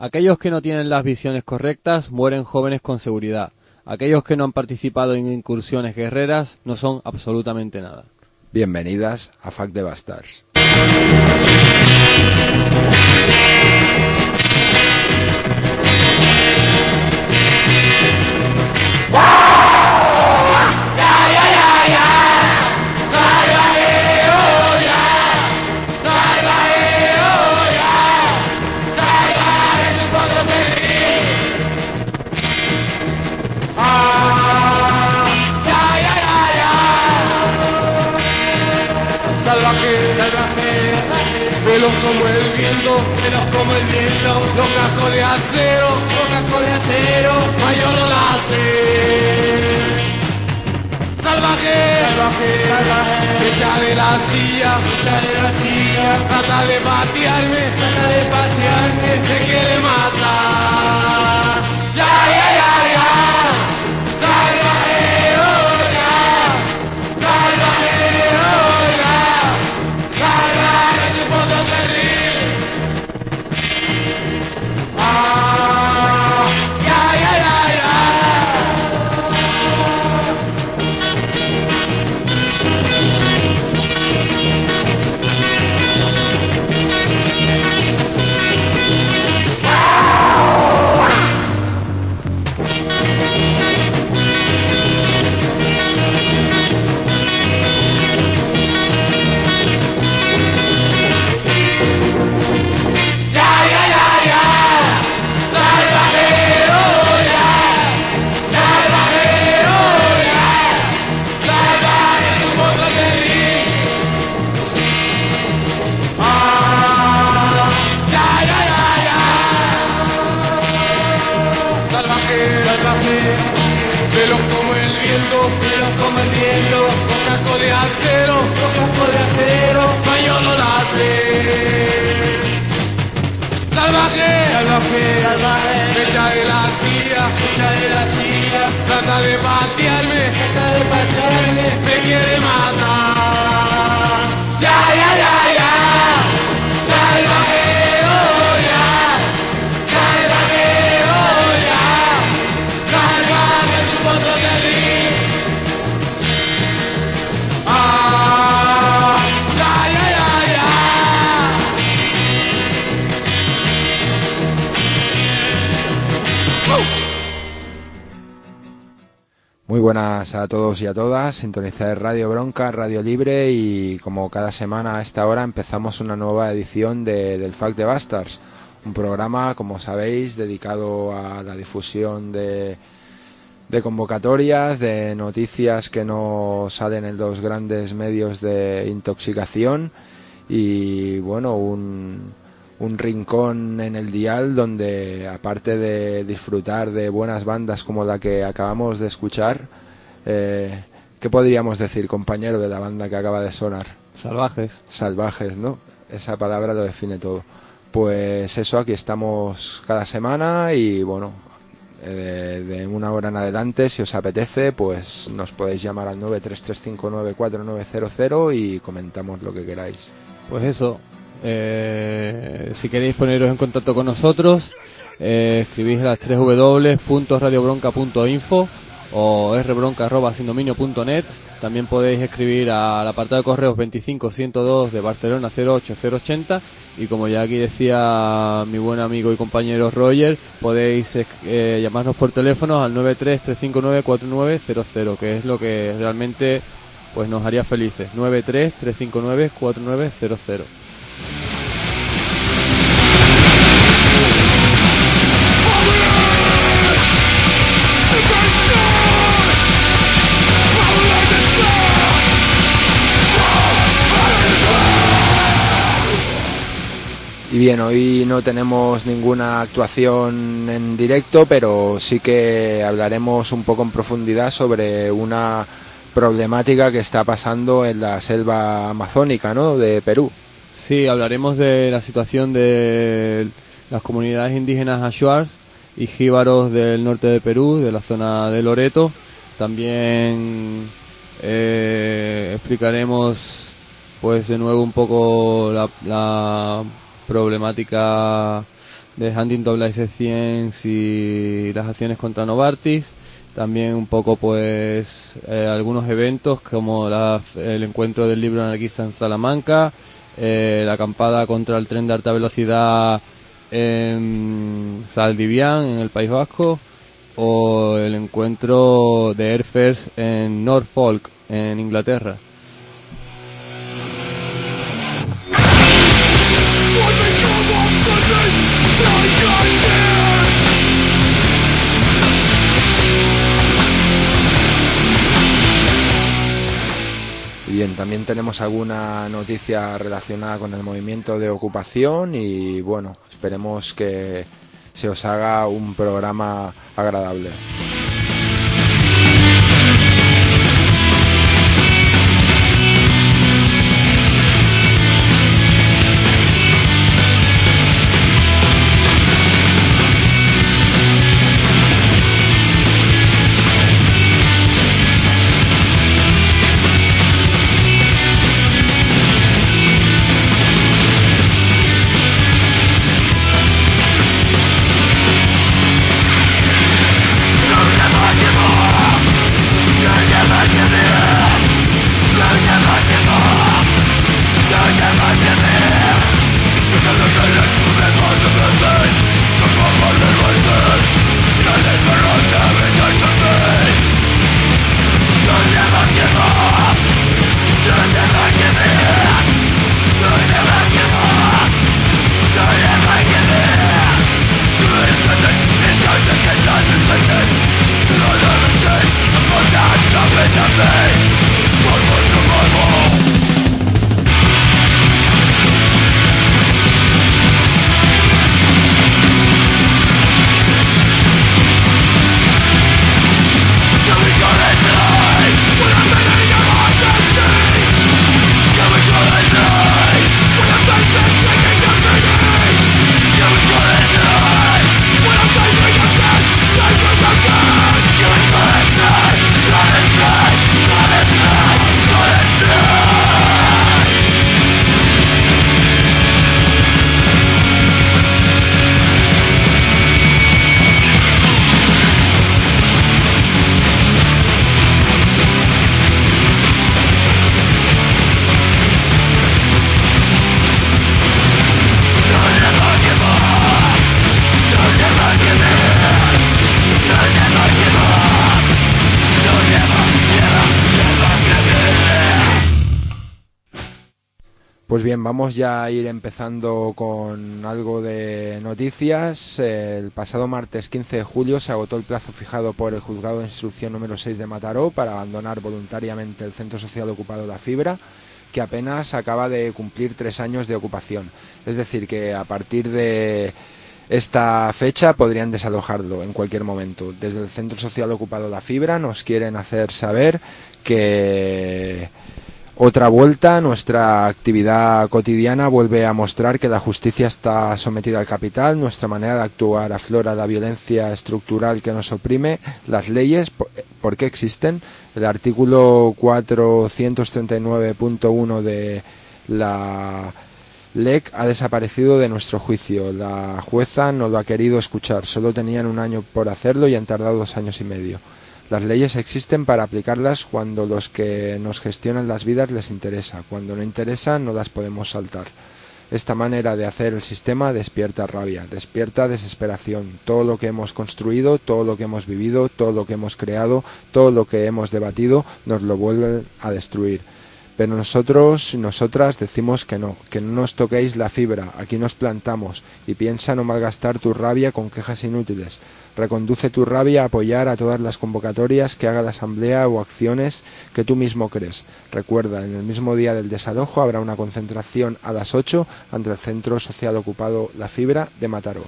Aquellos que no tienen las visiones correctas mueren jóvenes con seguridad. Aquellos que no han participado en incursiones guerreras no son absolutamente nada. Bienvenidas a Fuck the Bastards. Veloz como el viento, los cascos de acero, mayor láser. Salvaje, echa de la silla, trata de patearme, me quiere matar. Ya. Veloz como el viento, los cascos de acero, mayor láser. Salvaje, echa de la silla, trata de patearme, me quiere matar. Ya. Salvaje, oh ya. Salvaje, oh ya. Salvaje, su potro terrible. Muy buenas a todos y a todas, sintonizar Radio Bronca, Radio Libre, y como cada semana a esta hora empezamos una nueva edición del Fuck the Bastards, un programa, como sabéis, dedicado a la difusión de convocatorias, de noticias que no salen en los grandes medios de intoxicación, y bueno, un rincón en el dial donde, aparte de disfrutar de buenas bandas como la que acabamos de escuchar, ¿qué podríamos decir, compañero, de la banda que acaba de sonar? Salvajes, ¿no? Esa palabra lo define todo. Pues eso, aquí estamos cada semana y bueno, de una hora en adelante, si os apetece, pues nos podéis llamar al 933594900 y comentamos lo que queráis. Pues eso. Si queréis poneros en contacto con nosotros, escribís a las www.radiobronca.info o rbronca@sindominio.net. También podéis escribir al apartado de correos 25102 de Barcelona 08080, y como ya aquí decía mi buen amigo y compañero Roger, podéis llamarnos por teléfono al 933594900, que es lo que realmente pues nos haría felices. 933594900. Y bien, hoy no tenemos ninguna actuación en directo, pero sí que hablaremos un poco en profundidad sobre una problemática que está pasando en la selva amazónica, ¿no?, de Perú. Sí, hablaremos de la situación de las comunidades indígenas Achuars y jíbaros del norte de Perú, de la zona de Loreto. También explicaremos pues de nuevo un poco la problemática de Huntington Blaze 100 y las acciones contra Novartis. También un poco pues algunos eventos como el encuentro del libro anarquista en Salamanca, la acampada contra el tren de alta velocidad en Zaldivian, en el País Vasco, o el encuentro de Airfairs en Norfolk, en Inglaterra. Bien, también tenemos alguna noticia relacionada con el movimiento de ocupación y bueno, esperemos que se os haga un programa agradable. Pues bien, vamos ya a ir empezando con algo de noticias. El pasado martes 15 de julio se agotó el plazo fijado por el Juzgado de Instrucción número 6 de Mataró para abandonar voluntariamente el Centro Social Ocupado La Fibra, que apenas acaba de cumplir 3 años de ocupación. Es decir, que a partir de esta fecha podrían desalojarlo en cualquier momento. Desde el Centro Social Ocupado La Fibra nos quieren hacer saber que otra vuelta, nuestra actividad cotidiana vuelve a mostrar que la justicia está sometida al capital, nuestra manera de actuar aflora la violencia estructural que nos oprime, las leyes, ¿por qué existen? El artículo 439.1 de la LEC ha desaparecido de nuestro juicio. La jueza no lo ha querido escuchar, solo tenían 1 año por hacerlo y han tardado 2 años y medio. Las leyes existen para aplicarlas cuando los que nos gestionan las vidas les interesa. Cuando no interesa, no las podemos saltar. Esta manera de hacer el sistema despierta rabia, despierta desesperación. Todo lo que hemos construido, todo lo que hemos vivido, todo lo que hemos creado, todo lo que hemos debatido, nos lo vuelven a destruir. Pero nosotros, nosotras decimos que no nos toquéis la fibra, aquí nos plantamos, y piensa no malgastar tu rabia con quejas inútiles. Reconduce tu rabia a apoyar a todas las convocatorias que haga la asamblea o acciones que tú mismo crees. Recuerda, en el mismo día del desalojo habrá una concentración a las 8 ante el Centro Social Ocupado La Fibra de Mataró.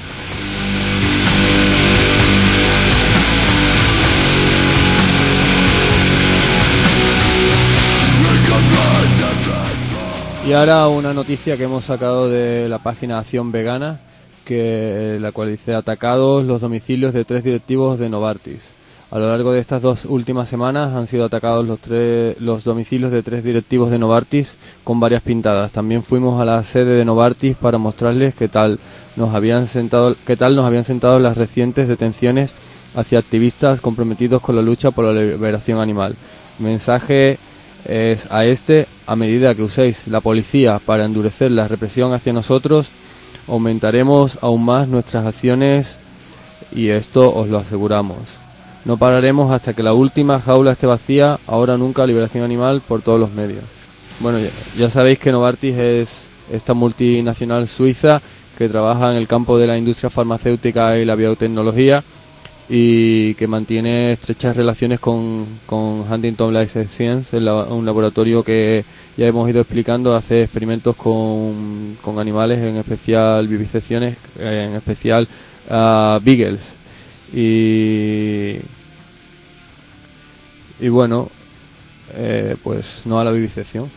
Y ahora una noticia que hemos sacado de la página Acción Vegana, la cual dice: atacados los domicilios de 3 directivos de Novartis. A lo largo de estas 2 últimas semanas han sido atacados los domicilios de 3 directivos de Novartis con varias pintadas. También fuimos a la sede de Novartis para mostrarles qué tal nos habían sentado las recientes detenciones hacia activistas comprometidos con la lucha por la liberación animal. Mensaje es a medida que uséis la policía para endurecer la represión hacia nosotros, aumentaremos aún más nuestras acciones y esto os lo aseguramos. No pararemos hasta que la última jaula esté vacía, ahora nunca liberación animal por todos los medios. Bueno, ya sabéis que Novartis es esta multinacional suiza que trabaja en el campo de la industria farmacéutica y la biotecnología y que mantiene estrechas relaciones con Huntington Life Science, un laboratorio que ya hemos ido explicando, hace experimentos con animales, en especial vivisecciones, en especial beagles. Y bueno, pues no a la vivisección.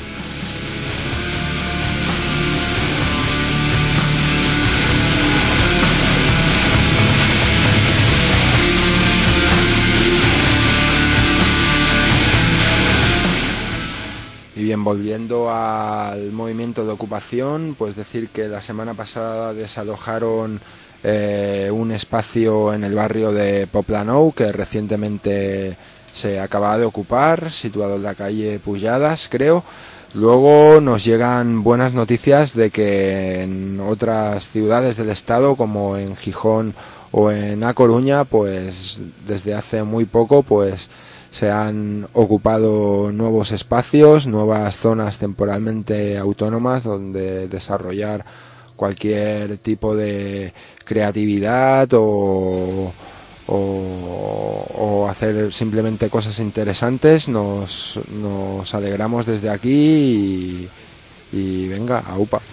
Y bien, volviendo al movimiento de ocupación, pues decir que la semana pasada desalojaron un espacio en el barrio de Poblenou que recientemente se acaba de ocupar, situado en la calle Pujadas, creo. Luego nos llegan buenas noticias de que en otras ciudades del estado, como en Gijón o en A Coruña, pues desde hace muy poco, pues se han ocupado nuevos espacios, nuevas zonas temporalmente autónomas donde desarrollar cualquier tipo de creatividad o hacer simplemente cosas interesantes. Nos alegramos desde aquí y venga, aupa.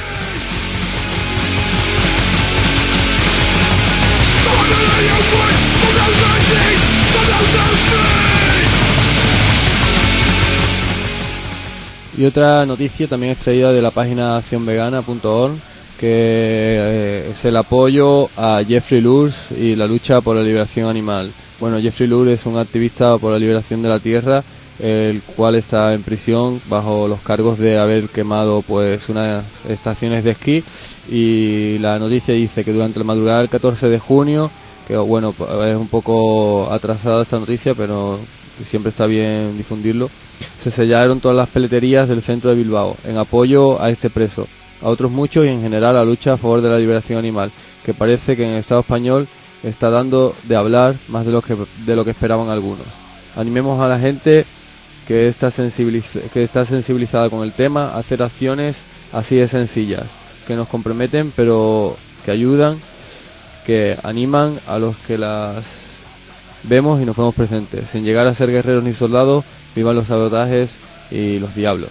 Y otra noticia también extraída de la página accionvegana.org, que es el apoyo a Jeffrey Lurs y la lucha por la liberación animal. Bueno, Jeffrey Lurs es un activista por la liberación de la tierra, el cual está en prisión bajo los cargos de haber quemado pues unas estaciones de esquí, y la noticia dice que durante la madrugada del 14 de junio, que bueno, es un poco atrasada esta noticia, pero siempre está bien difundirlo, se sellaron todas las peleterías del centro de Bilbao en apoyo a este preso, a otros muchos y en general a la lucha a favor de la liberación animal, que parece que en el Estado español está dando de hablar más de lo que esperaban algunos. Animemos a la gente que está sensibilizada con el tema a hacer acciones así de sencillas, que nos comprometen pero que ayudan, que animan a los que las vemos y nos vemos presentes, sin llegar a ser guerreros ni soldados. Vivan los sabotajes y los diablos.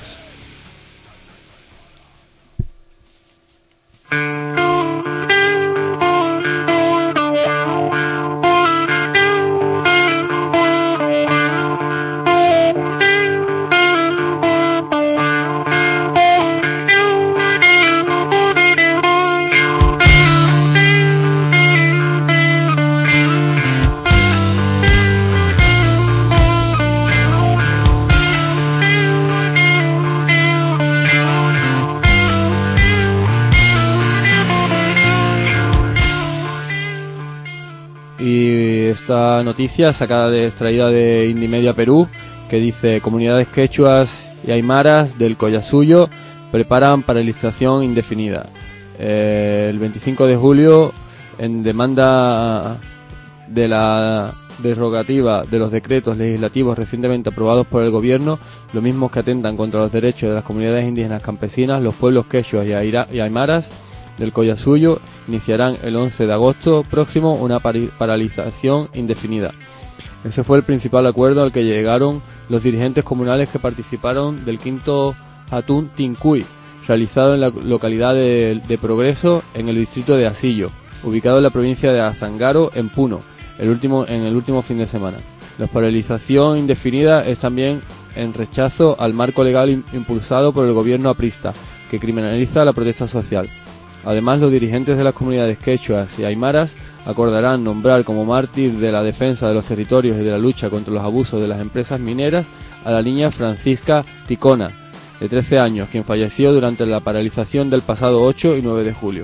Esta noticia extraída de Indymedia Perú, que dice: comunidades quechuas y aymaras del Collasuyo preparan paralización indefinida. El 25 de julio, en demanda de la derogativa de los decretos legislativos recientemente aprobados por el gobierno, los mismos que atentan contra los derechos de las comunidades indígenas campesinas, los pueblos quechuas y aymaras del Collasuyo iniciarán el 11 de agosto próximo una paralización indefinida. Ese fue el principal acuerdo al que llegaron los dirigentes comunales que participaron del quinto Hatun Tincuy, realizado en la localidad de Progreso, en el distrito de Asillo, ubicado en la provincia de Azangaro, en Puno, en el último fin de semana. La paralización indefinida es también en rechazo al marco legal impulsado por el gobierno aprista, que criminaliza la protesta social. Además, los dirigentes de las comunidades quechuas y aymaras acordarán nombrar como mártir de la defensa de los territorios y de la lucha contra los abusos de las empresas mineras a la niña Francisca Ticona, de 13 años, quien falleció durante la paralización del pasado 8 y 9 de julio.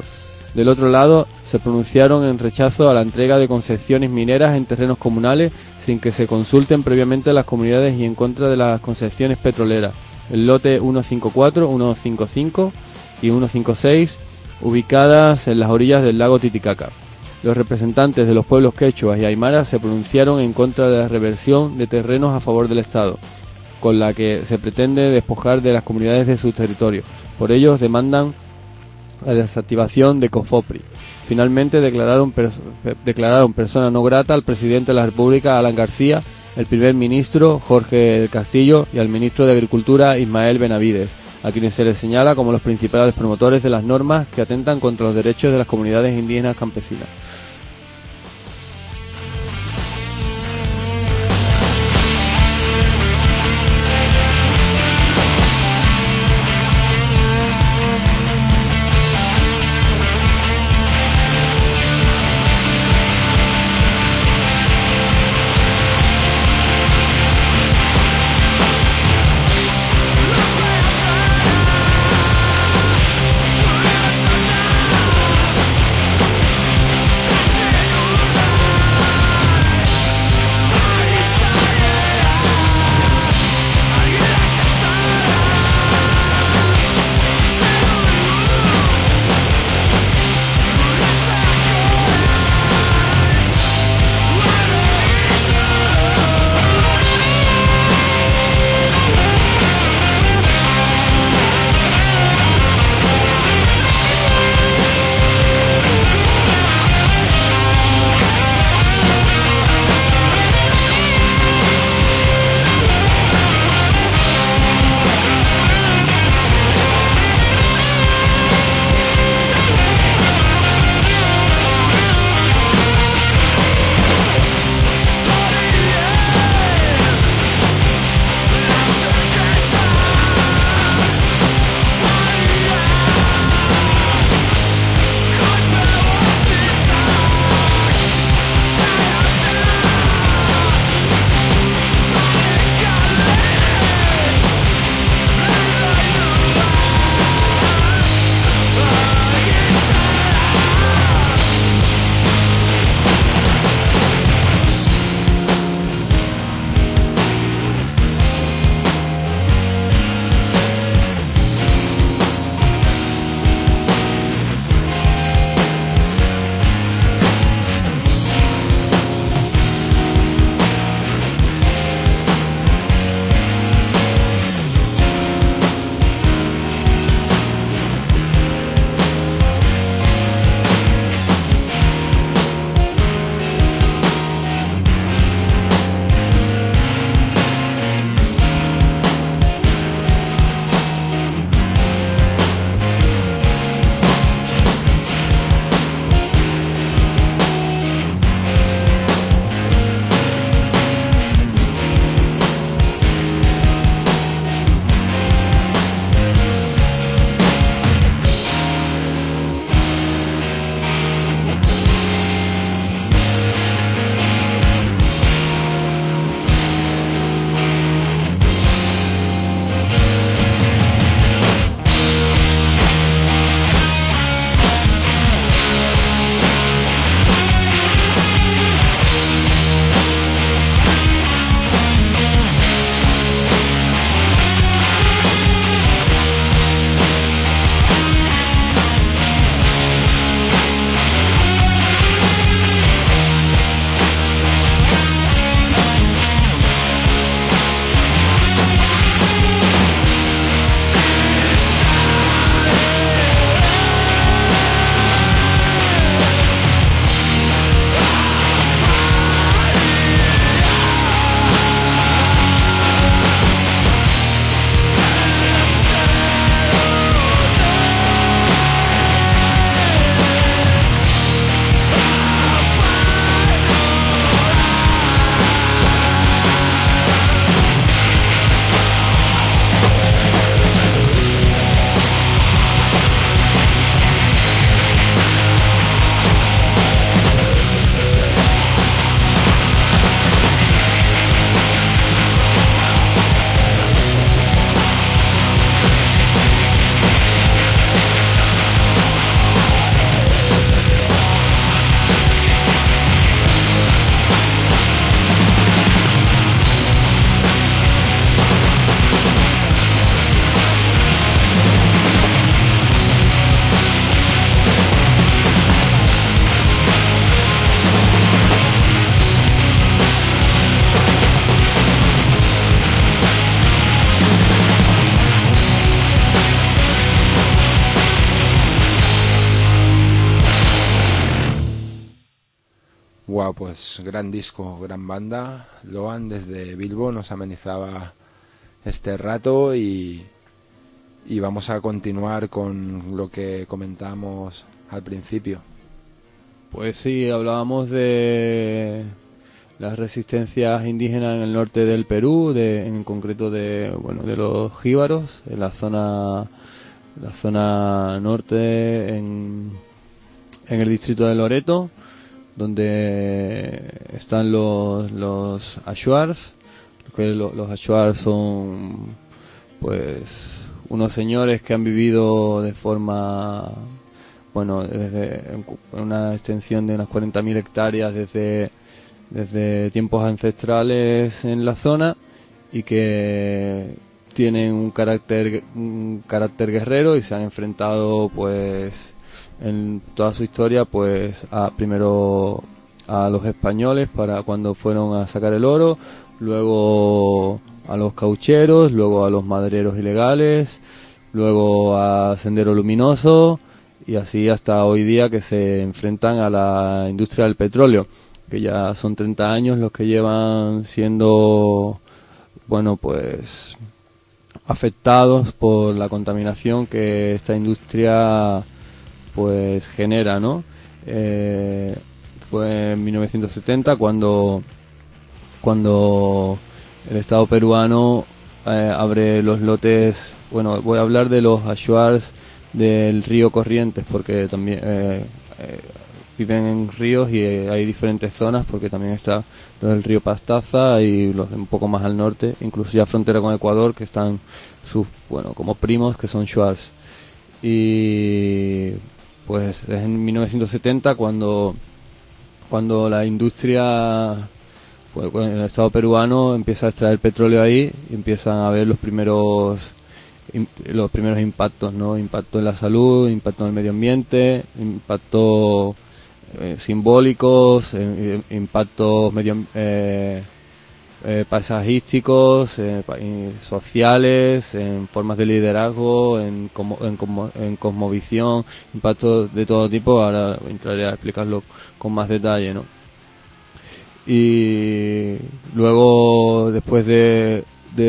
Del otro lado, se pronunciaron en rechazo a la entrega de concesiones mineras en terrenos comunales sin que se consulten previamente las comunidades y en contra de las concesiones petroleras. El lote 154, 155 y 156, ubicadas en las orillas del lago Titicaca. Los representantes de los pueblos quechuas y aymaras se pronunciaron en contra de la reversión de terrenos a favor del Estado, con la que se pretende despojar de las comunidades de sus territorios. Por ello, demandan la desactivación de COFOPRI. Finalmente declararon persona no grata al presidente de la República, Alan García, el primer ministro, Jorge del Castillo, y al ministro de Agricultura, Ismael Benavides, a quienes se les señala como los principales promotores de las normas que atentan contra los derechos de las comunidades indígenas campesinas. escuchado pues gran disco, gran banda. Loan desde Bilbo nos amenizaba este rato y vamos a continuar con lo que comentamos al principio. Pues sí, hablábamos de las resistencias indígenas en el norte del Perú, en concreto de los jíbaros, en la zona norte, en el distrito de Loreto, donde están los Ashuars. Los Ashuars son pues unos señores que han vivido de forma, desde una extensión de unas 40.000 hectáreas desde tiempos ancestrales en la zona, y que tienen un carácter guerrero, y se han enfrentado pues en toda su historia pues primero a los españoles para cuando fueron a sacar el oro, luego a los caucheros, luego a los madereros ilegales, luego a Sendero Luminoso, y así hasta hoy día, que se enfrentan a la industria del petróleo, que ya son 30 años los que llevan siendo pues afectados por la contaminación que esta industria pues genera, ¿no? Fue en 1970 cuando el Estado peruano abre los lotes. Voy a hablar de los Ashuars del río Corrientes, porque también viven en ríos, y hay diferentes zonas, porque también está los del río Pastaza y los de un poco más al norte, incluso ya frontera con Ecuador, que están como primos, que son Shuars. Y pues es en 1970 cuando la industria, el Estado peruano empieza a extraer petróleo ahí, y empiezan a ver los primeros impactos, ¿no? Impacto en la salud, impacto en el medio ambiente, impactos simbólicos, impactos paisajísticos, sociales, en formas de liderazgo, en cosmovisión, impactos de todo tipo. Ahora entraré a explicarlo con más detalle, ¿no? Y luego, después de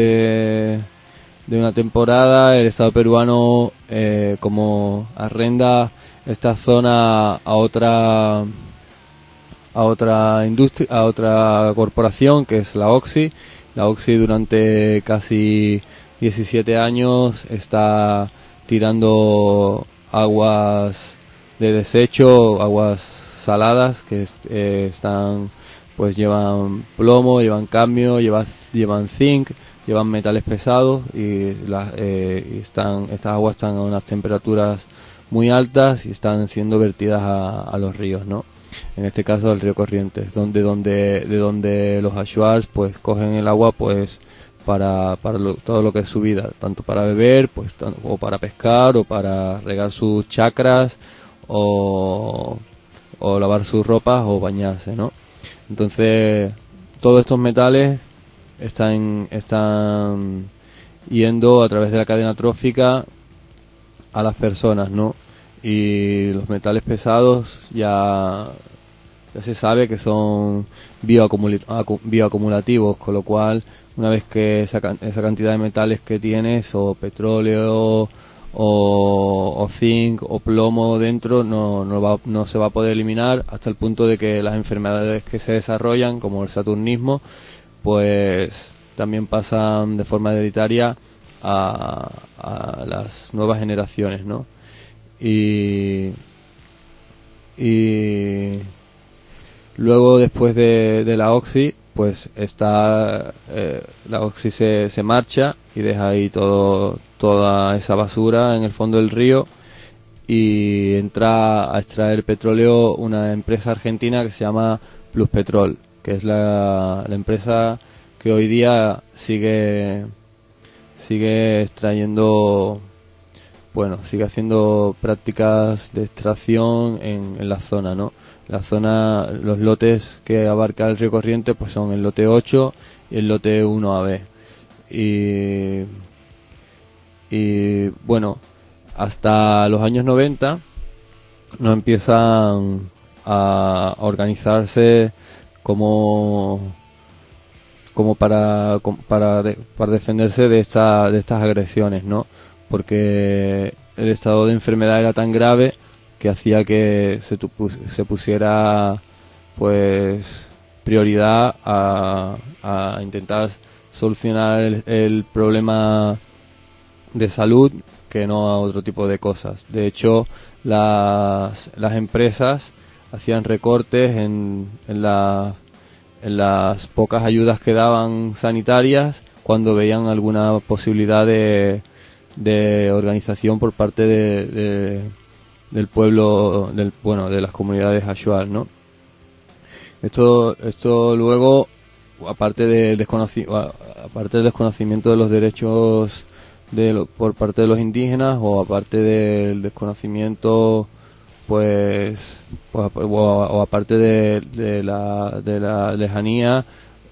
una temporada, el Estado peruano como arrenda esta zona a otra industria, a otra corporación, que es la Oxy. La Oxy durante casi 17 años está tirando aguas de desecho, aguas saladas, que están pues llevan plomo, llevan cadmio, llevan zinc, llevan metales pesados, y estas aguas están a unas temperaturas muy altas y están siendo vertidas a los ríos, ¿no? En este caso el río Corrientes, de donde los Ashuars pues cogen el agua pues para todo lo que es su vida, tanto para beber, pues o para pescar, o para regar sus chacras, o lavar sus ropas, o bañarse, ¿no? Entonces todos estos metales están yendo a través de la cadena trófica a las personas, ¿no? Y los metales pesados ya se sabe que son bioacumulativos, con lo cual una vez que esa cantidad de metales que tienes, o petróleo, o zinc, o plomo dentro, no se va a poder eliminar, hasta el punto de que las enfermedades que se desarrollan, como el saturnismo, pues también pasan de forma hereditaria a las nuevas generaciones, ¿no? Y luego, después de la Oxy, pues está la Oxy se marcha y deja ahí toda esa basura en el fondo del río, y entra a extraer petróleo una empresa argentina que se llama Pluspetrol, que es la empresa que hoy día sigue extrayendo, sigue haciendo prácticas de extracción en la zona, ¿no? La zona, los lotes que abarca el río Corrientes pues son el lote 8 y el lote 1AB. Y hasta los años 90 no empiezan a organizarse como para defenderse de estas agresiones, ¿no? Porque el estado de enfermedad era tan grave que hacía que se pusiera pues prioridad a intentar solucionar el problema de salud que no a otro tipo de cosas. De hecho, las empresas hacían recortes en las pocas ayudas que daban sanitarias cuando veían alguna posibilidad de organización por parte del pueblo, de las comunidades Ashuar, ¿no? Esto luego, aparte del desconocimiento de los derechos por parte de los indígenas, o aparte del desconocimiento o aparte de la lejanía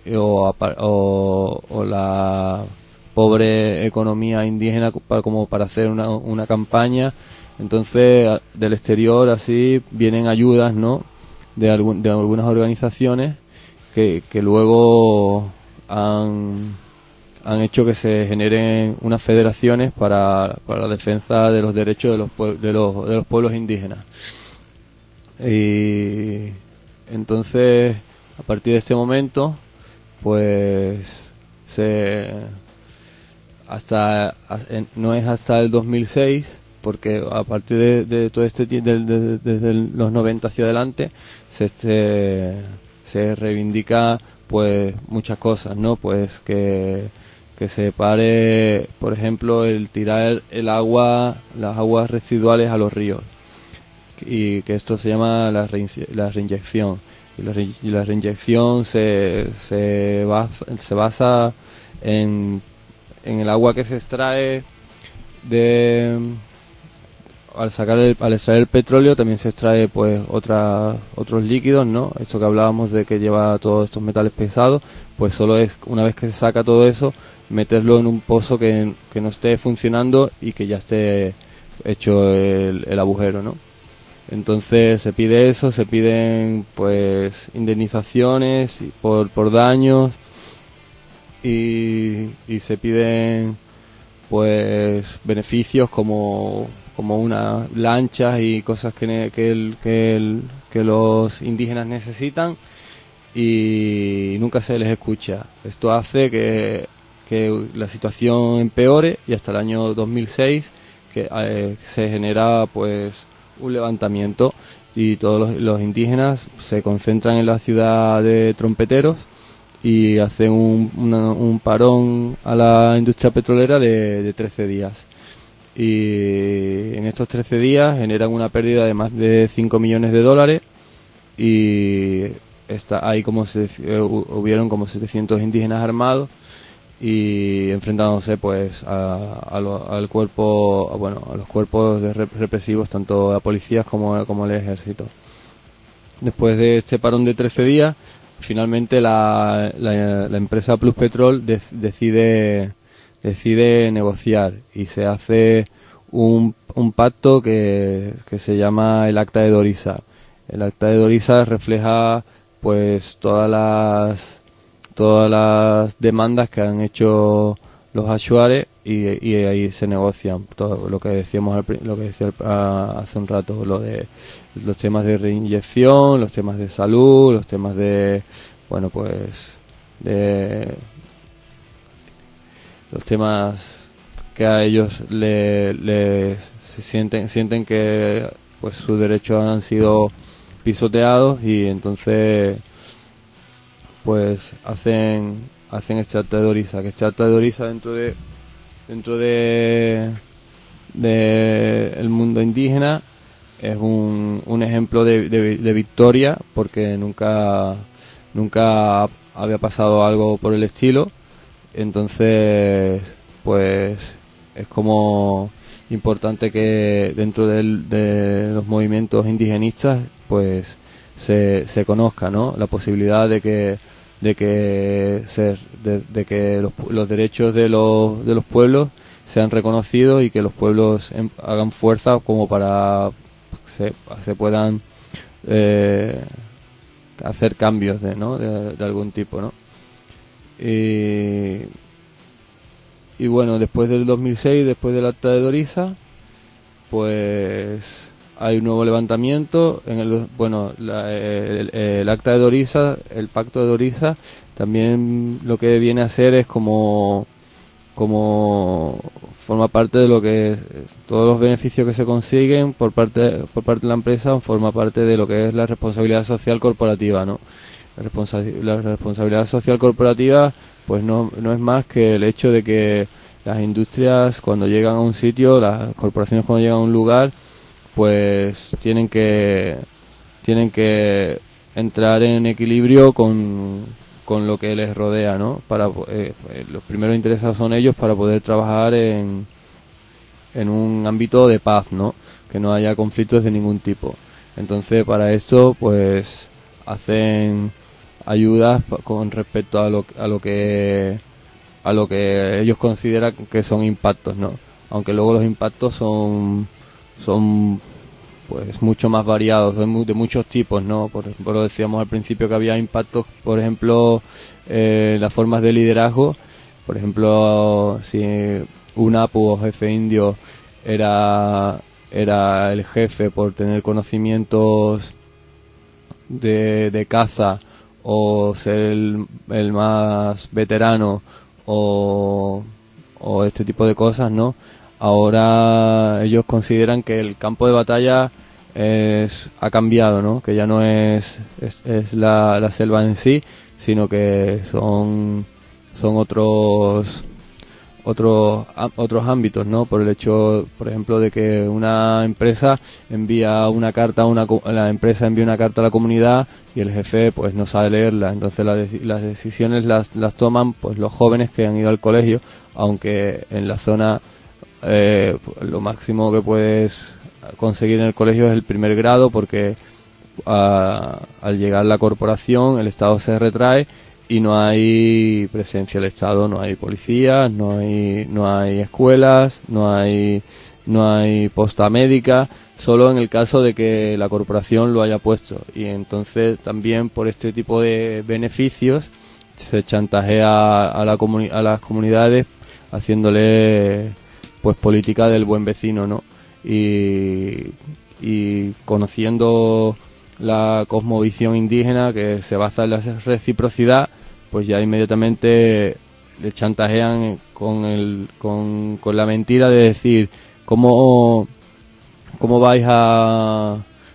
o la pobre economía indígena como para hacer una campaña. Entonces, del exterior así vienen ayudas, ¿no?, de algunas organizaciones que luego han hecho que se generen unas federaciones para la defensa de los derechos de los pueblos indígenas. Y entonces, a partir de este momento, pues no es hasta el 2006, porque a partir de todo este tiempo, desde los 90 hacia adelante, se reivindica pues muchas cosas, ¿no? Pues que se pare, por ejemplo, el tirar las aguas residuales a los ríos, y que esto se llama la reinyección. Y la reinyección se basa en el agua que se extrae al extraer el petróleo. También se extrae pues otros líquidos, ¿no? Esto que hablábamos de que lleva todos estos metales pesados, pues solo es, una vez que se saca todo eso, meterlo en un pozo que no esté funcionando y que ya esté hecho el agujero, ¿no? Entonces se pide eso, se piden pues indemnizaciones por daños, y se piden pues beneficios como unas lanchas y cosas que los indígenas necesitan, y nunca se les escucha. Esto hace que la situación empeore, y hasta el año 2006 que se genera pues un levantamiento, y todos los indígenas se concentran en la ciudad de Trompeteros y hacen un parón a la industria petrolera de 13 días. Y en estos 13 días generan una pérdida de más de 5 millones de dólares, y hay hubieron como 700 indígenas armados y enfrentándose pues a los cuerpos represivos, tanto a policías como el ejército. Después de este parón de 13 días, finalmente la empresa Plus Petrol decide negociar, y se hace un pacto que se llama el Acta de Dorisa. El Acta de Dorisa refleja pues todas las demandas que han hecho los ashuares, y ahí se negocian todo lo que decía hace un rato, los temas de reinyección, los temas de salud, los temas de los temas que a ellos sienten que pues sus derechos han sido pisoteados, y entonces pues hacen este Acta de Dorisa, que este Acta de Dorisa dentro de el mundo indígena es un ejemplo de victoria, porque nunca había pasado algo por el estilo. Entonces pues es como importante que dentro de los movimientos indigenistas pues se conozca, ¿no?, la posibilidad de que los derechos de los pueblos sean reconocidos, y que los pueblos hagan fuerza como para se puedan hacer cambios de algún tipo, ¿no? Y bueno, después del 2006, después del acta de Doriza, pues hay un nuevo levantamiento. El acta de Doriza, el pacto de Doriza, también lo que viene a hacer es como forma parte de lo que es, todos los beneficios que se consiguen por parte de la empresa, forma parte de lo que es la responsabilidad social corporativa, ¿no? La responsabilidad social corporativa pues no es más que el hecho de que las industrias, cuando llegan a un sitio, las corporaciones cuando llegan a un lugar, pues tienen que entrar en equilibrio con lo que les rodea, ¿no? Los primeros interesados son ellos para poder trabajar en un ámbito de paz, ¿no? Que no haya conflictos de ningún tipo. Entonces, para esto, pues hacen ayudas con respecto a lo que ellos consideran que son impactos, ¿no? Aunque luego los impactos son pues mucho más variados, de muchos tipos, ¿no? Por ejemplo, decíamos al principio que había impactos, por ejemplo, las formas de liderazgo. Por ejemplo, si un apu o jefe indio era el jefe por tener conocimientos de caza, o ser el más veterano, o este tipo de cosas, ¿no? Ahora ellos consideran que el campo de batalla ha cambiado, ¿no? Que ya no es la selva en sí, sino que son otros ámbitos, ¿no? Por el hecho, por ejemplo, de que una empresa envía una carta la empresa envía una carta a la comunidad y el jefe pues no sabe leerla. Entonces las decisiones las toman pues los jóvenes que han ido al colegio, aunque en la zona lo máximo que puedes conseguir en el colegio es el primer grado, porque al llegar la corporación el Estado se retrae y no hay presencia del Estado, no hay policías, no hay escuelas, no hay posta médica, solo en el caso de que la corporación lo haya puesto. Y entonces también por este tipo de beneficios se chantajea a las comunidades haciéndole pues política del buen vecino, ¿no? Y conociendo la cosmovisión indígena, que se basa en la reciprocidad, pues ya inmediatamente le chantajean con la mentira de decir ¿cómo vais a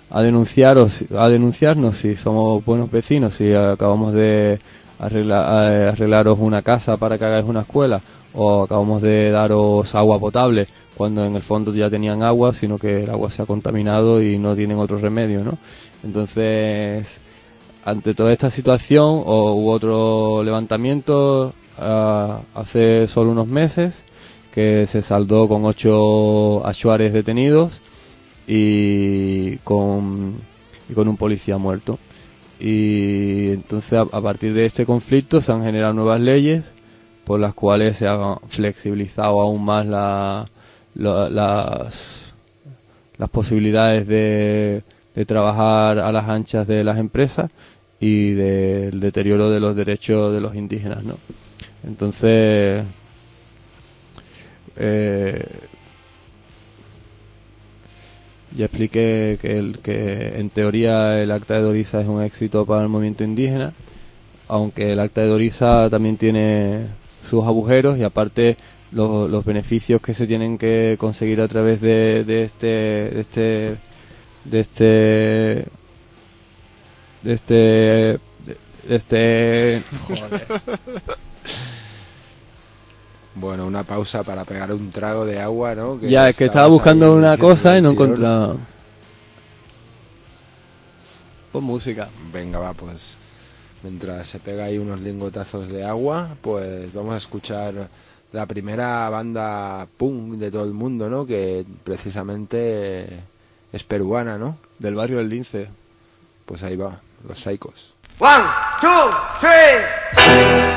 denunciarnos si somos buenos vecinos, si acabamos de arreglaros una casa para que hagáis una escuela, o acabamos de daros agua potable, cuando en el fondo ya tenían agua, sino que el agua se ha contaminado y no tienen otro remedio, ¿no? Entonces, ante toda esta situación, hubo otro levantamiento hace solo unos meses, que se saldó con 8 achuares detenidos y con un policía muerto. Y entonces, a partir de este conflicto se han generado nuevas leyes por las cuales se han flexibilizado aún más las posibilidades de trabajar a las anchas de las empresas y del deterioro de los derechos de los indígenas, ¿no? Entonces, ya expliqué que en teoría el Acta de Doriza es un éxito para el movimiento indígena, aunque el Acta de Doriza también tiene sus agujeros, y aparte los beneficios que se tienen que conseguir a través de joder. Bueno, una pausa para pegar un trago de agua, ¿no? Ya, es que estaba buscando una cosa y no encontraba. Pues música. Venga, va, pues mientras se pega ahí unos lingotazos de agua, pues vamos a escuchar la primera banda punk de todo el mundo, ¿no? Que precisamente es peruana, ¿no? Del barrio del Lince. Pues ahí va, los Psychos. 1, 2, 3.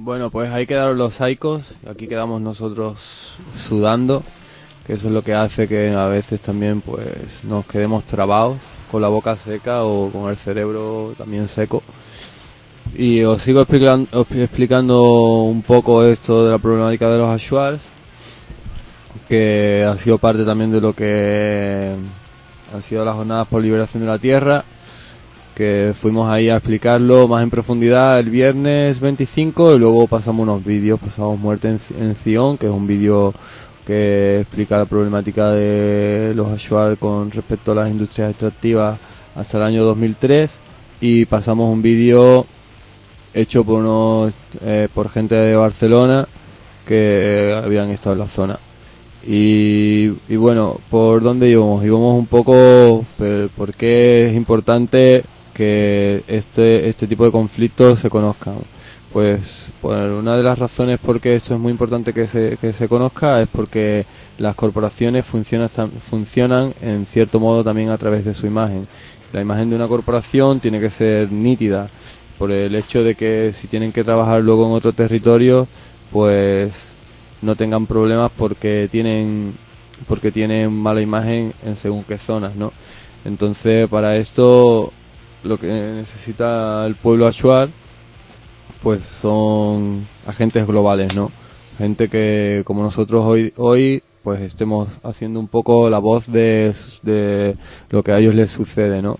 Bueno, pues ahí quedaron los Saicos, aquí quedamos nosotros sudando, que eso es lo que hace que a veces también pues nos quedemos trabados, con la boca seca o con el cerebro también seco. Y os sigo explicando un poco esto de la problemática de los Ashwars, que ha sido parte también de lo que han sido las jornadas por liberación de la tierra, que fuimos ahí a explicarlo más en profundidad el viernes 25 y luego pasamos unos vídeos, pasamos Muerte en Sion, que es un vídeo que explica la problemática de los Ashwar con respecto a las industrias extractivas hasta el año 2003, y pasamos un vídeo hecho por gente de Barcelona que habían estado en la zona. Y bueno, ¿por dónde íbamos? Íbamos un poco por qué es importante que este tipo de conflictos se conozcan. Pues una de las razones por qué esto es muy importante que se conozca es porque las corporaciones funcionan en cierto modo también a través de su imagen. La imagen de una corporación tiene que ser nítida, por el hecho de que si tienen que trabajar luego en otro territorio, pues no tengan problemas porque tienen mala imagen en según qué zonas, ¿no? Entonces, para esto lo que necesita el pueblo Ashwar pues son agentes globales, ¿no? Gente que como nosotros hoy pues estemos haciendo un poco la voz de lo que a ellos les sucede, ¿no?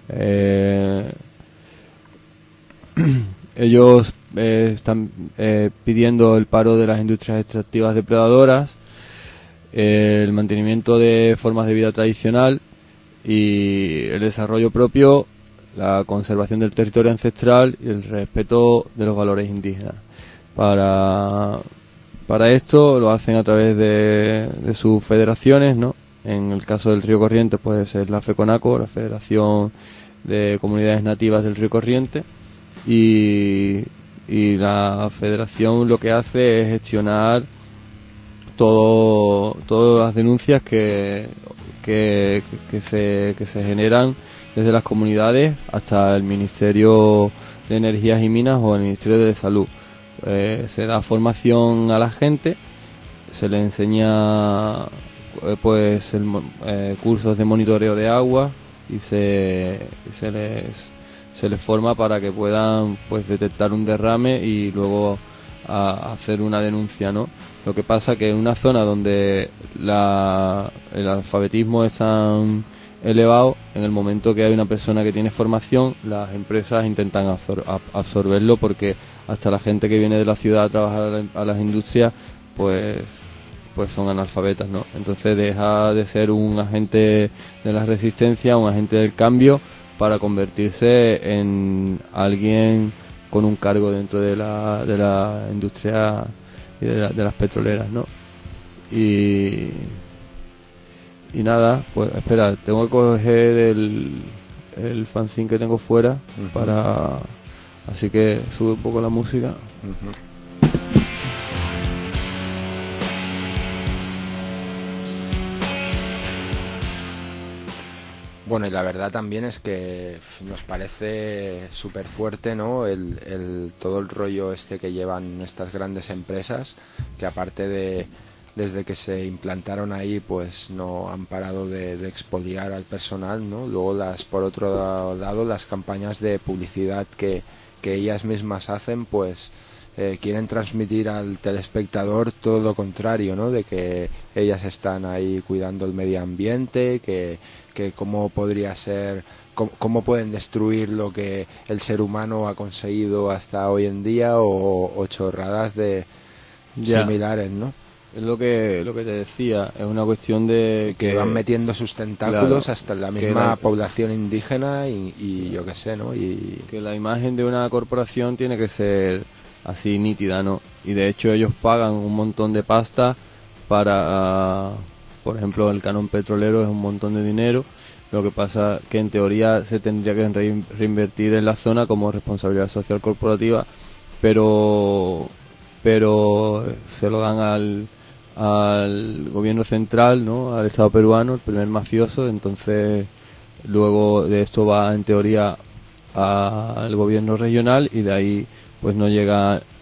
Ellos están pidiendo el paro de las industrias extractivas depredadoras, el mantenimiento de formas de vida tradicional y el desarrollo propio, la conservación del territorio ancestral y el respeto de los valores indígenas. Para esto lo hacen a través de sus federaciones, ¿no? En el caso del Río Corrientes pues es la FECONACO, la Federación de Comunidades Nativas del Río Corrientes, y la federación lo que hace es gestionar todas las denuncias que se generan desde las comunidades hasta el Ministerio de Energías y Minas o el Ministerio de Salud. Se da formación a la gente, se le enseña pues cursos de monitoreo de agua y se les forma para que puedan pues detectar un derrame y luego hacer una denuncia, ¿no? Lo que pasa que en una zona donde el alfabetismo es tan elevado, en el momento que hay una persona que tiene formación, las empresas intentan absorberlo, porque hasta la gente que viene de la ciudad a trabajar a las industrias pues son analfabetas, ¿no? Entonces deja de ser un agente de la resistencia, un agente del cambio, para convertirse en alguien con un cargo dentro de la industria y de las petroleras, ¿no? Y nada, pues espera, tengo que coger el fanzine que tengo fuera para... Así que sube un poco la música. Bueno, y la verdad también es que nos parece súper fuerte, ¿no? Todo el rollo este que llevan estas grandes empresas, que aparte de desde que se implantaron ahí, pues no han parado de expoliar al personal, ¿no? Luego por otro lado, las campañas de publicidad que ellas mismas hacen, pues quieren transmitir al telespectador todo lo contrario, ¿no? De que ellas están ahí cuidando el medio ambiente, que cómo podría ser, cómo pueden destruir lo que el ser humano ha conseguido hasta hoy en día, o chorradas similares, ¿no? Es lo que te decía, es una cuestión de que van metiendo sus tentáculos, claro, hasta la misma población indígena y yo qué sé, ¿no? Y que la imagen de una corporación tiene que ser así nítida, ¿no? Y de hecho ellos pagan un montón de pasta para, por ejemplo, el canon petrolero es un montón de dinero. Lo que pasa que en teoría se tendría que reinvertir en la zona como responsabilidad social corporativa, pero se lo dan al gobierno central, ¿no? Al Estado peruano, el primer mafioso. Entonces luego de esto va en teoría al gobierno regional, y de ahí pues no llega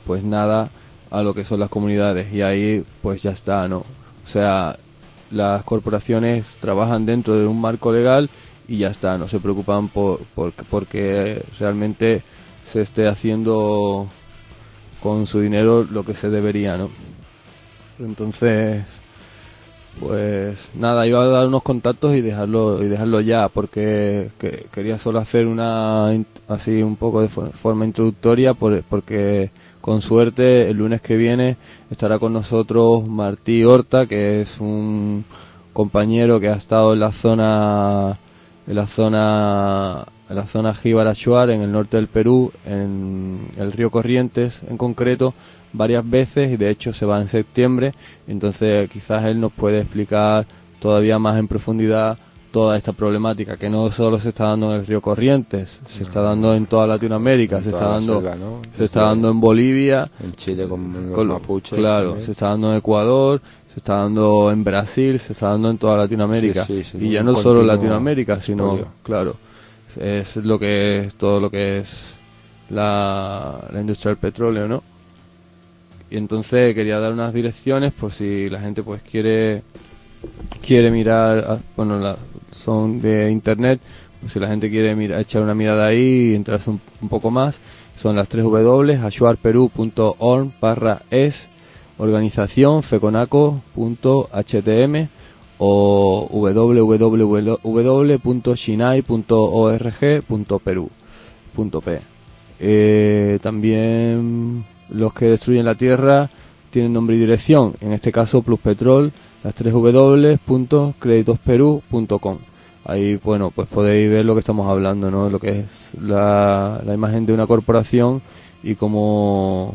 pues nada a lo que son las comunidades, y ahí pues ya está, ¿no? O sea, las corporaciones trabajan dentro de un marco legal y ya está, no se preocupan porque realmente se esté haciendo con su dinero lo que se debería, ¿no? Entonces, pues nada, iba a dar unos contactos y dejarlo ya, porque quería solo hacer así un poco de forma introductoria, porque con suerte el lunes que viene estará con nosotros Martí Horta, que es un compañero que ha estado en la zona Jíbara-Shuar, en el norte del Perú, en el río Corrientes en concreto, varias veces, y de hecho se va en septiembre. Entonces quizás él nos puede explicar todavía más en profundidad toda esta problemática, que no solo se está dando en el río Corrientes, se está dando en toda Latinoamérica, se está dando, selva, ¿no? Se está dando en Bolivia, en Chile con los mapuches, claro, también. Se está dando en Ecuador, se está dando en Brasil, se está dando en toda Latinoamérica, sí, y ya no solo Latinoamérica, sino polio. Claro, es todo lo que es la industria del petróleo, ¿no? Y entonces quería dar unas direcciones por si la gente pues quiere mirar, son de internet, pues si la gente quiere echar una mirada ahí y entrarse un poco más, son las 3 W, ashuarperu.org/es, organización feconaco.htm o www.shinai.org.peru.p. También los que destruyen la tierra tienen nombre y dirección, en este caso Pluspetrol, las 3 w.creditosperú.com. Ahí, bueno, pues podéis ver lo que estamos hablando, ¿no? Lo que es la imagen de una corporación y cómo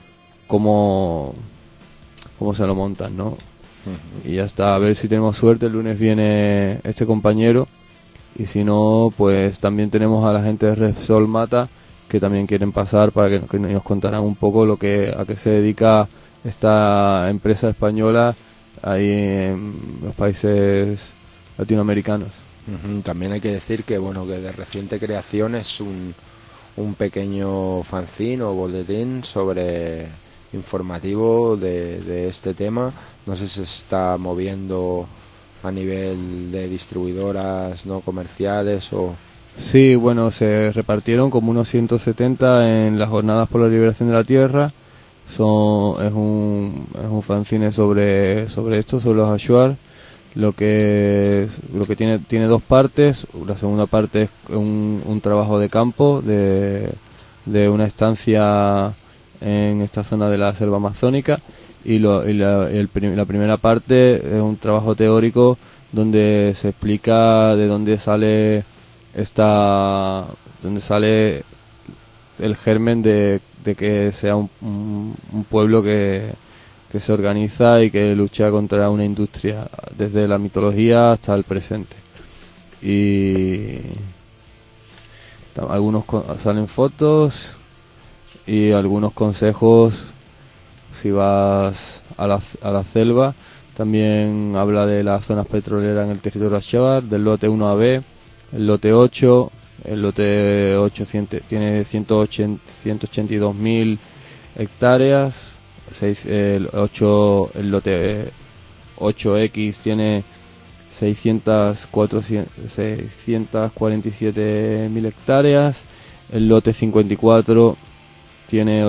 se lo montan, ¿no? Uh-huh. Y ya está, a ver si tenemos suerte, el lunes viene este compañero, y si no, pues también tenemos a la gente de Repsol Mata, que también quieren pasar para que nos contaran un poco a qué se dedica esta empresa española ahí en los países latinoamericanos. Uh-huh. También hay que decir que que de reciente creación es un pequeño fanzine o boletín sobre informativo de este tema. No sé si se está moviendo a nivel de distribuidoras no comerciales o... Sí, bueno, se repartieron como unos 170 en las jornadas por la liberación de la tierra. Es un fanzine sobre esto, sobre los Ashuar. Lo que tiene dos partes. La segunda parte es un trabajo de campo de una estancia en esta zona de la selva amazónica, y la primera parte es un trabajo teórico donde se explica de dónde sale el germen de que sea un pueblo que se organiza y que lucha contra una industria desde la mitología hasta el presente. Y algunos salen fotos y algunos consejos si vas a la selva. También habla de las zonas petroleras en el territorio Ashuar, del lote 1AB, el lote 8. El lote 8 tiene 182.000 hectáreas. El lote 8X tiene 647.000 hectáreas. El lote 54 tiene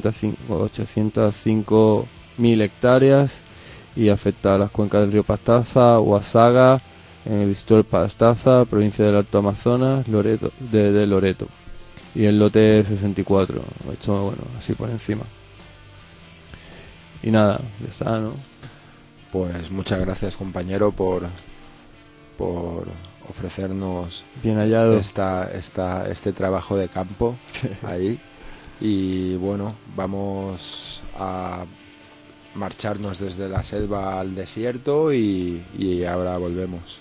805.000 hectáreas y afecta a las cuencas del río Pastaza, Huasaga, en el distrito del Pastaza, provincia del Alto Amazonas, de Loreto. Y el lote 64, esto, bueno, así por encima. Y nada, ya está, ¿no? Pues muchas gracias, compañero, por ofrecernos bien hallado este trabajo de campo. Sí. Ahí. Y bueno, vamos a marcharnos desde la selva al desierto y ahora volvemos.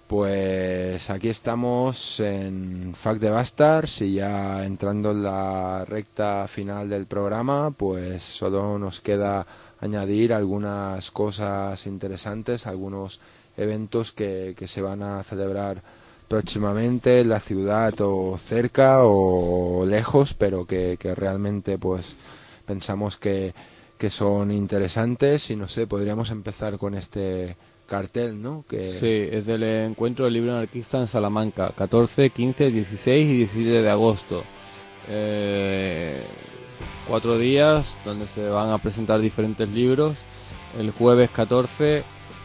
Pues aquí estamos en Fact de Bastards y ya entrando en la recta final del programa, pues solo nos queda añadir algunas cosas interesantes, algunos eventos que se van a celebrar próximamente en la ciudad o cerca o lejos, pero que realmente pues pensamos que son interesantes y no sé, podríamos empezar con este cartel, ¿no? Sí, es del encuentro del libro anarquista en Salamanca, 14, 15, 16 y 17 de agosto. 4 días donde se van a presentar diferentes libros. El jueves 14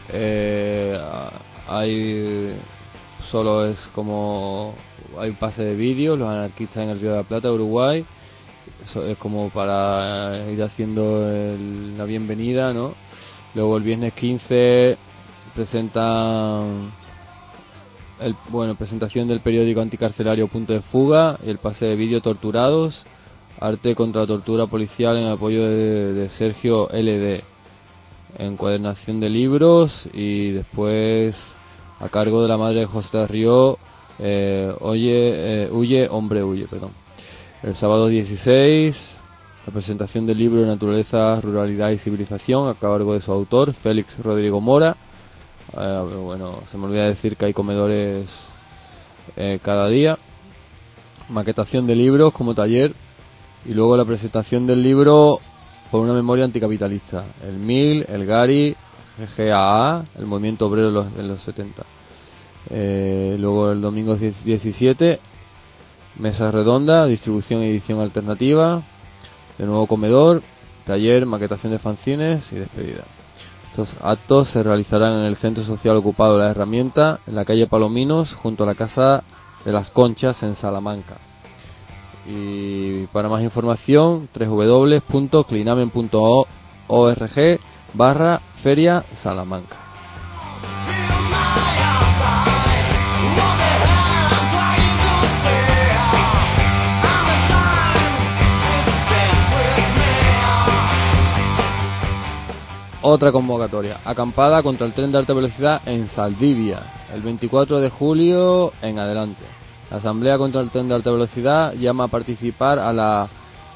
solo es como hay un pase de vídeo, los anarquistas en el Río de la Plata, Uruguay. Eso es como para ir haciendo la bienvenida, ¿no? Luego el viernes 15 presentan presentación del periódico anticarcelario Punto de Fuga y el pase de vídeo Torturados, arte contra la tortura policial en apoyo de Sergio LD, encuadernación de libros y después a cargo de la madre de José de Río, huye, hombre huye, perdón. El sábado 16, la presentación del libro Naturaleza, Ruralidad y Civilización a cargo de su autor, Félix Rodrigo Mora. Se me olvida decir que hay comedores cada día. Maquetación de libros como taller y luego la presentación del libro por una memoria anticapitalista. El MIL, el GARI, GGAA, el movimiento obrero en los 70. Luego el domingo 17, mesa redonda, distribución y edición alternativa. De nuevo comedor, taller, maquetación de fanzines y despedida. Estos actos se realizarán en el Centro Social Ocupado La Herramienta, en la calle Palominos, junto a la Casa de las Conchas en Salamanca. Y para más información, www.clinamen.org/Feria Salamanca. Otra convocatoria, acampada contra el tren de alta velocidad en Saldivia, el 24 de julio en adelante. La Asamblea contra el tren de alta velocidad llama a participar a la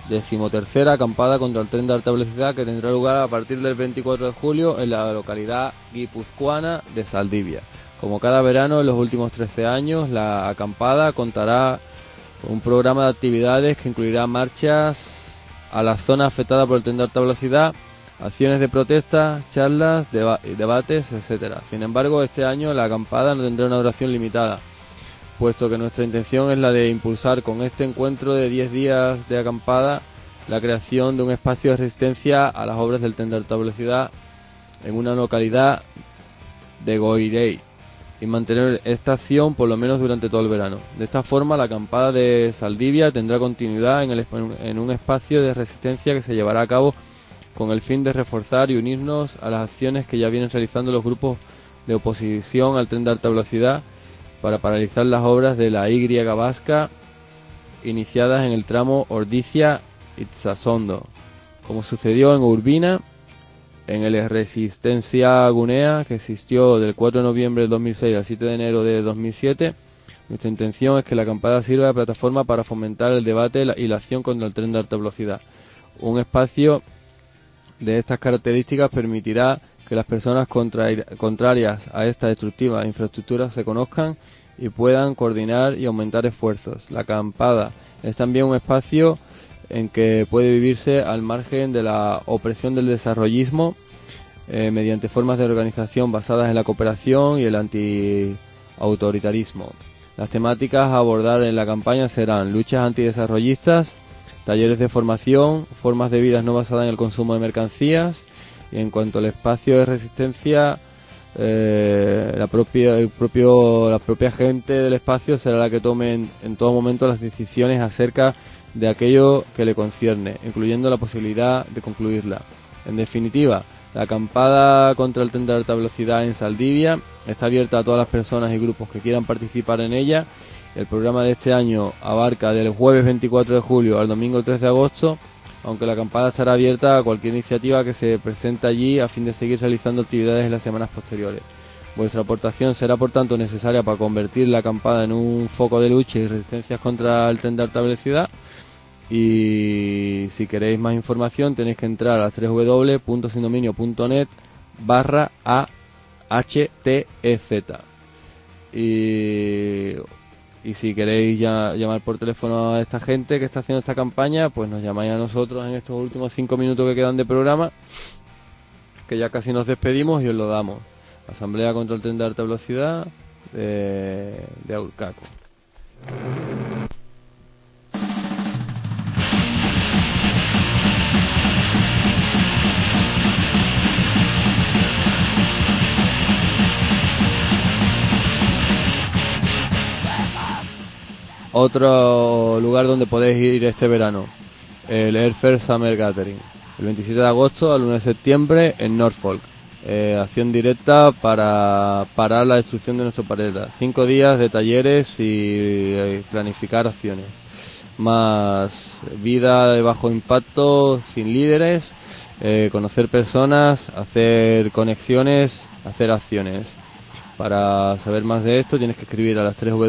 13ª acampada contra el tren de alta velocidad que tendrá lugar a partir del 24 de julio en la localidad guipuzcoana de Saldivia. Como cada verano en los últimos 13 años, la acampada contará con un programa de actividades que incluirá marchas a la zona afectada por el tren de alta velocidad, acciones de protesta, charlas, debates, etcétera. Sin embargo, este año la acampada no tendrá una duración limitada, puesto que nuestra intención es la de impulsar con este encuentro de 10 días de acampada la creación de un espacio de resistencia a las obras del tren de alta velocidad en una localidad de Goirey y mantener esta acción por lo menos durante todo el verano. De esta forma, la acampada de Saldivia tendrá continuidad en un espacio de resistencia que se llevará a cabo con el fin de reforzar y unirnos a las acciones que ya vienen realizando los grupos de oposición al tren de alta velocidad para paralizar las obras de la Y vasca iniciadas en el tramo Ordizia-Itsasondo, como sucedió en Urbina, en el Resistencia Gunea, que existió del 4 de noviembre de 2006 al 7 de enero de 2007. Nuestra intención es que la acampada sirva de plataforma para fomentar el debate y la acción contra el tren de alta velocidad. Un espacio de estas características permitirá que las personas contrarias a esta destructiva infraestructura se conozcan y puedan coordinar y aumentar esfuerzos. La acampada es también un espacio en que puede vivirse al margen de la opresión del desarrollismo mediante formas de organización basadas en la cooperación y el antiautoritarismo. Las temáticas a abordar en la campaña serán luchas antidesarrollistas, talleres de formación, formas de vida no basadas en el consumo de mercancías, y en cuanto al espacio de resistencia, la propia gente del espacio será la que tome en todo momento las decisiones acerca de aquello que le concierne, incluyendo la posibilidad de concluirla. En definitiva, la acampada contra el tren de alta velocidad en Saldivia está abierta a todas las personas y grupos que quieran participar en ella. El programa de este año abarca del jueves 24 de julio al domingo 3 de agosto, aunque la acampada estará abierta a cualquier iniciativa que se presente allí a fin de seguir realizando actividades en las semanas posteriores. Vuestra aportación será por tanto necesaria para convertir la acampada en un foco de lucha y resistencias contra el tren de alta velocidad. Y si queréis más información tenéis que entrar a www.sindominio.net/AHTEZ. Y si queréis llamar por teléfono a esta gente que está haciendo esta campaña, pues nos llamáis a nosotros en estos últimos 5 minutos que quedan de programa, que ya casi nos despedimos y os lo damos. Asamblea contra el tren de alta velocidad de Aurcaco. Otro lugar donde podéis ir este verano, el Air Fair Summer Gathering, el 27 de agosto al 1 de septiembre en Norfolk. Acción directa para parar la destrucción de nuestro planeta. 5 días de talleres y planificar acciones. Más vida de bajo impacto, sin líderes, conocer personas, hacer conexiones, hacer acciones. Para saber más de esto tienes que escribir a las 3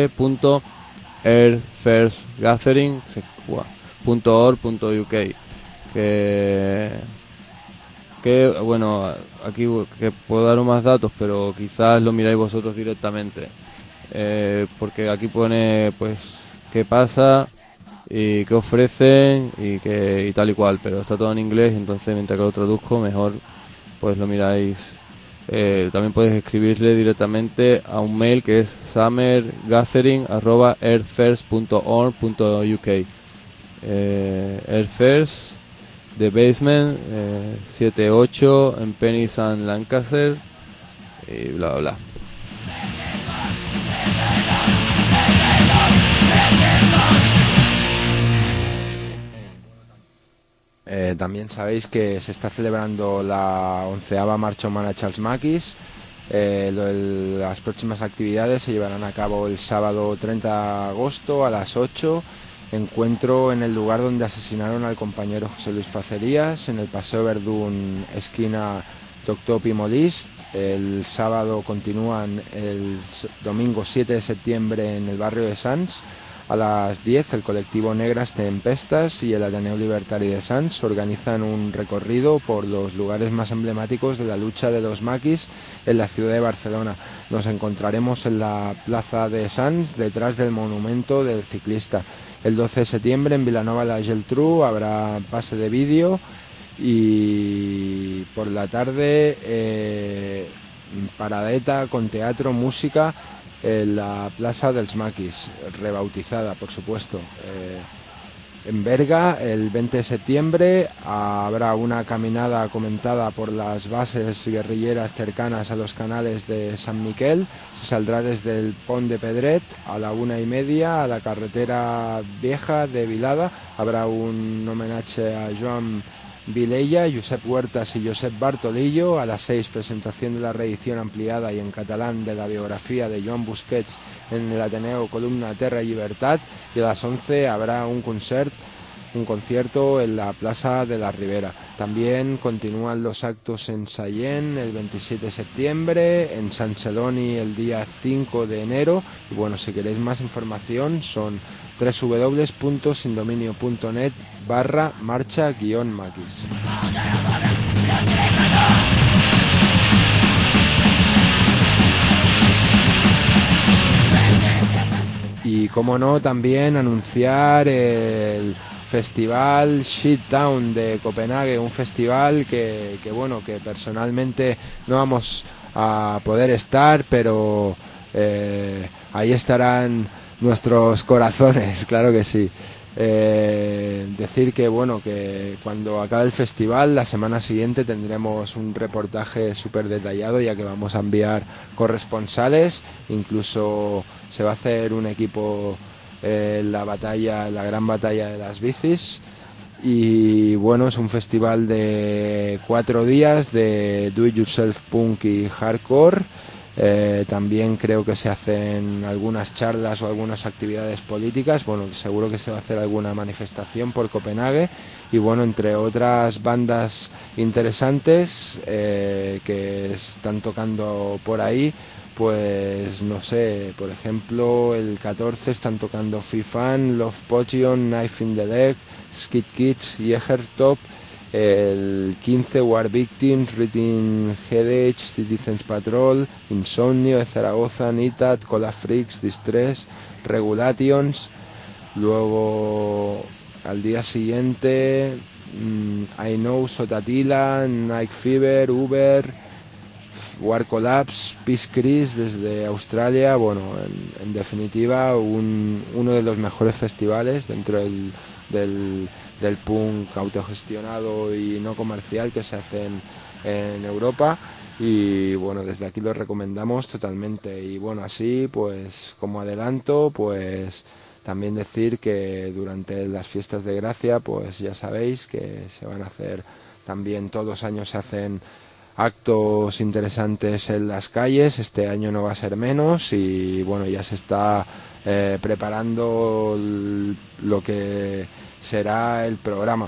www.airfirstgathering.org.uk. Que bueno, aquí que puedo daros más datos, pero quizás lo miráis vosotros directamente, porque aquí pone pues qué pasa y qué ofrecen y tal y cual, pero está todo en inglés, entonces mientras que lo traduzco mejor pues lo miráis. También puedes escribirle directamente a un mail que es summergathering@airfirst.org.uk. Airfirst The Basement 78 en Pennis and Lancaster y bla bla. También sabéis que se está celebrando la 11ª Marcha Humana Charles Mackis. Las próximas actividades se llevarán a cabo el sábado 30 de agosto a las 8. Encuentro en el lugar donde asesinaron al compañero José Luis Facerías, en el Paseo Verdún, esquina Doctor Pimolist. El sábado continúan el domingo 7 de septiembre en el barrio de Sants. A las 10 el colectivo Negras Tempestas y el Ateneo Libertari de Sants organizan un recorrido por los lugares más emblemáticos de la lucha de los maquis en la ciudad de Barcelona. Nos encontraremos en la plaza de Sants, detrás del monumento del ciclista. El 12 de septiembre en Vilanova la Geltrú habrá pase de vídeo y por la tarde paradeta con teatro, música en la Plaza dels Maquis, rebautizada por supuesto. En Berga el 20 de septiembre habrá una caminada comentada por las bases guerrilleras cercanas a los canales de San Miquel. Se saldrá desde el Pont de Pedret a la 1:30 a la carretera vieja de Vilada. Habrá un homenaje a Joan Vilella, Josep Huertas y Josep Bartolillo. A las 6 presentación de la reedición ampliada y en catalán de la biografía de Joan Busquets en el Ateneo Columna Terra y Libertad. Y a las 11 habrá un concierto en la Plaza de la Ribera. También continúan los actos en Sallent el 27 de septiembre, en Sant Celoni el día 5 de enero. Y bueno, si queréis más información son www.sindominio.net/marcha-maquis. Y como no, también anunciar el Festival Shittown de Copenhague, un festival que bueno, que personalmente no vamos a poder estar, pero ahí estarán nuestros corazones, claro que sí. Decir que bueno, que cuando acabe el festival, la semana siguiente tendremos un reportaje súper detallado, ya que vamos a enviar corresponsales, incluso se va a hacer un equipo en la gran batalla de las bicis. Y bueno, es un festival de 4 días de do it yourself punk y hardcore. También creo que se hacen algunas charlas o algunas actividades políticas. Bueno, seguro que se va a hacer alguna manifestación por Copenhague. Y bueno, entre otras bandas interesantes que están tocando por ahí, pues no sé, por ejemplo, el 14 están tocando Fifan, Love Potion, Knife in the Leg, Skid Kids y Egertop. El 15 War Victims, Reading Headache, Citizens Patrol, Insomnio de Zaragoza, Nitat, Cola Freaks, Distress, Regulations. Luego al día siguiente I Know, Sotatila, Night Fever, Uber, War Collapse, Peace Chris desde Australia. Bueno, en definitiva uno de los mejores festivales dentro del punk autogestionado y no comercial que se hace en Europa, y bueno, desde aquí lo recomendamos totalmente. Y bueno, así pues como adelanto, pues también decir que durante las fiestas de Gracia, pues ya sabéis que se van a hacer también, todos los años se hacen actos interesantes en las calles. Este año no va a ser menos, y bueno, ya se está preparando lo que será el programa.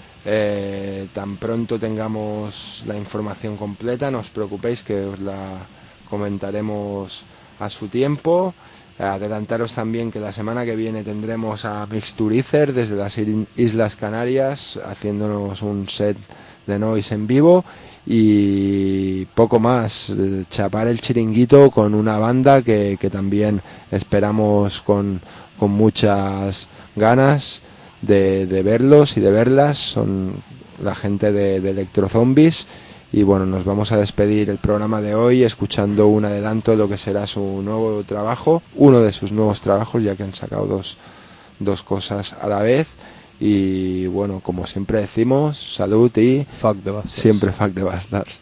Tan pronto tengamos la información completa, no os preocupéis que os la comentaremos a su tiempo. Adelantaros también que la semana que viene tendremos a Mixturizer desde las Islas Canarias haciéndonos un set de noise en vivo, y poco más, chapar el chiringuito con una banda que también esperamos con muchas ganas de verlos y de verlas. Son la gente de Electrozombies. Y bueno, nos vamos a despedir el programa de hoy escuchando un adelanto de lo que será su nuevo trabajo, uno de sus nuevos trabajos, ya que han sacado dos cosas a la vez. Y bueno, como siempre decimos, salud y Fuck the Bastards. Siempre fuck the Bastards.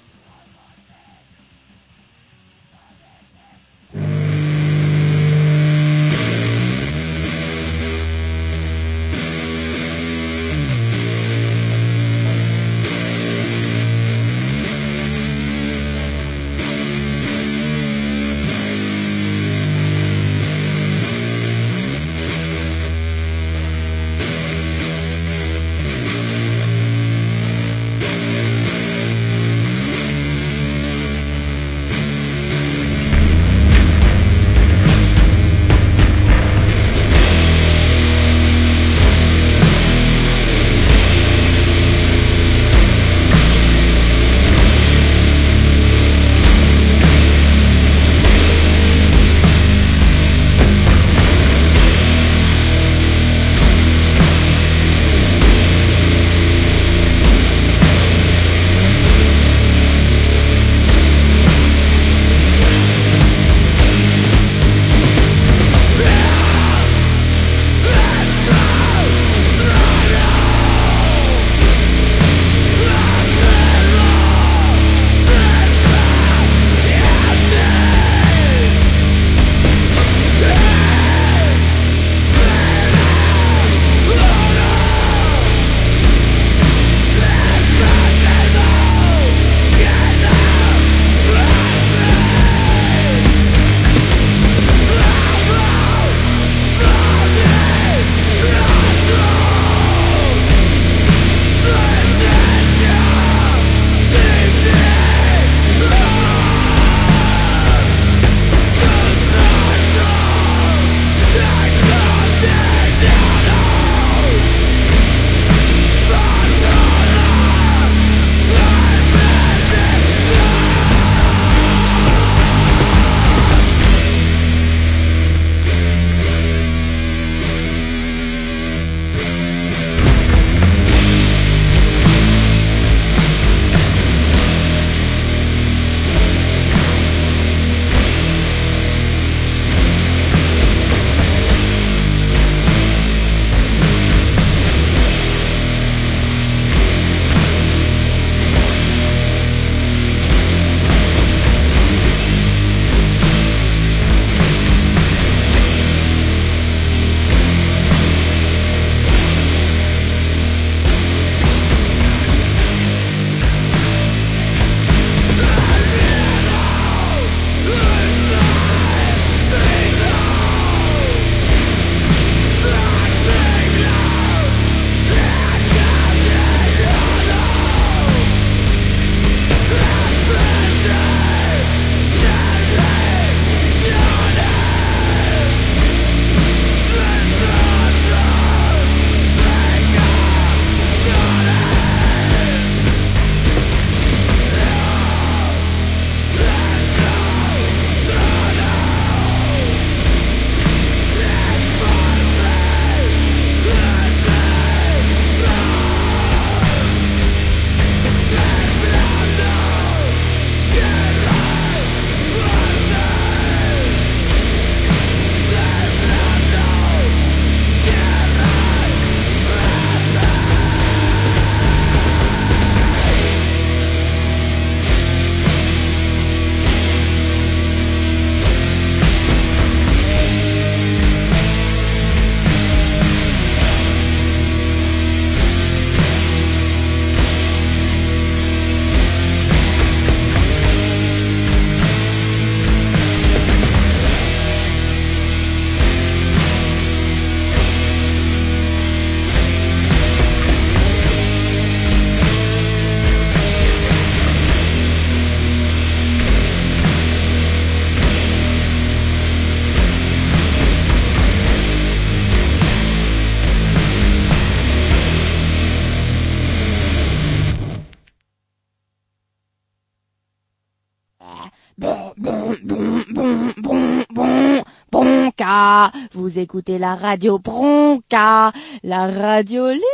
Bronca. Vous écoutez la radio Bronca, la radio libre.